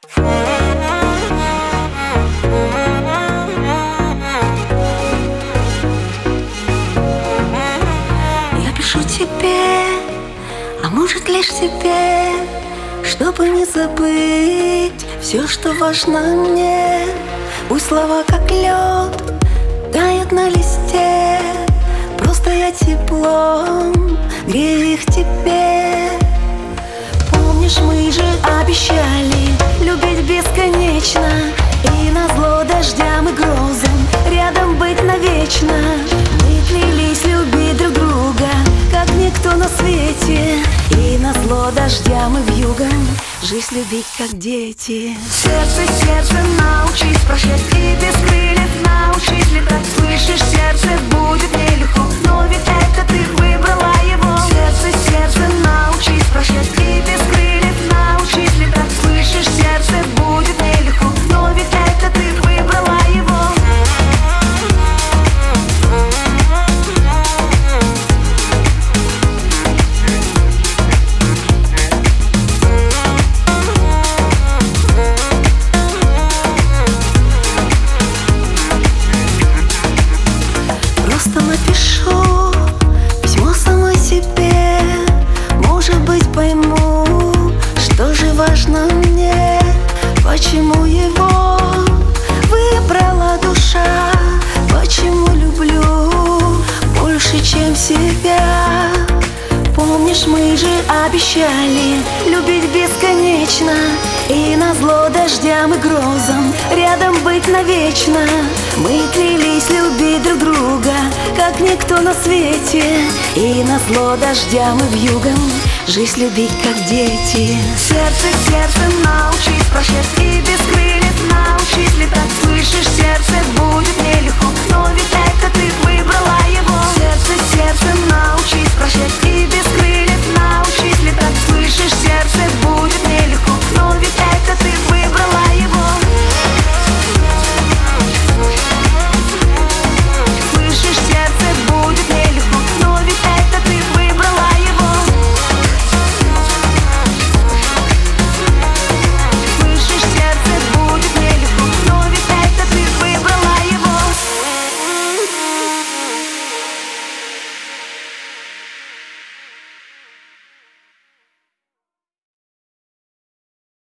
Я пишу тебе, а может лишь тебе, чтобы не забыть все, что важно мне. Пусть слова как лед тают на листе, просто я теплом грею их тебе. Помнишь, мы же обещали любить бесконечно, и назло дождям и грозам рядом быть навечно. Мы клялись любить друг друга, как никто на свете, и назло дождям и вьюгам жизнь любить, как дети. Сердце, сердце, научись прощать, и без крыльев научись летать. Слышишь, сердце, будет нелегко, но ведь это ты выбрала его. Сердце, сердце, научись прощать, и без крыльев научись летать. Слышишь, сердце, будет нелегко, но ведь это ты выбрала его. Просто напишу письмо самой себе, может быть, пойму, что же важно мне, почему его выбрала душа, почему люблю больше, чем себя. Помнишь, мы же обещали любить бесконечно, и назло дождям и грозам рядом быть навечно. Мы клялись любить друг друга, как никто на свете, и назло дождям и вьюгам жизнь любить, как дети. Сердце, сердце, научись